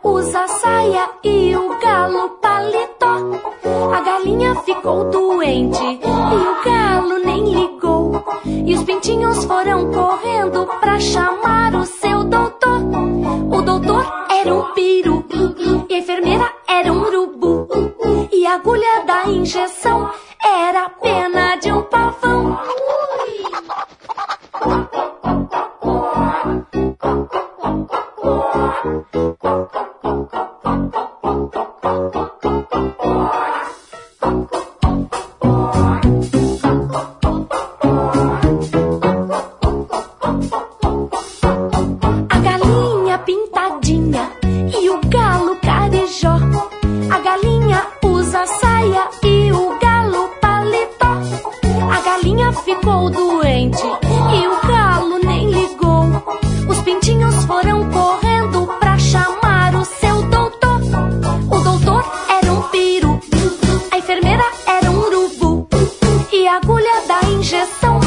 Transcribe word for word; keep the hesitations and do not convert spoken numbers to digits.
usa saia e o galo paletó. A galinha ficou doente e o galo nem ligou. E os pintinhos foram correndo pra chamar o seu doutor. O doutor era um peru e a enfermeira era um urubu. E a agulha da injeção era a pena de um pavão. A galinha pintadinha e o galo carijó. A galinha usa saia e o galo paletó. A galinha ficou doente e o galo nem ligou. Os pintinhos foram correndo pra chamar o seu doutor. O doutor era um peru, a enfermeira era um urubu. E a agulha da injeção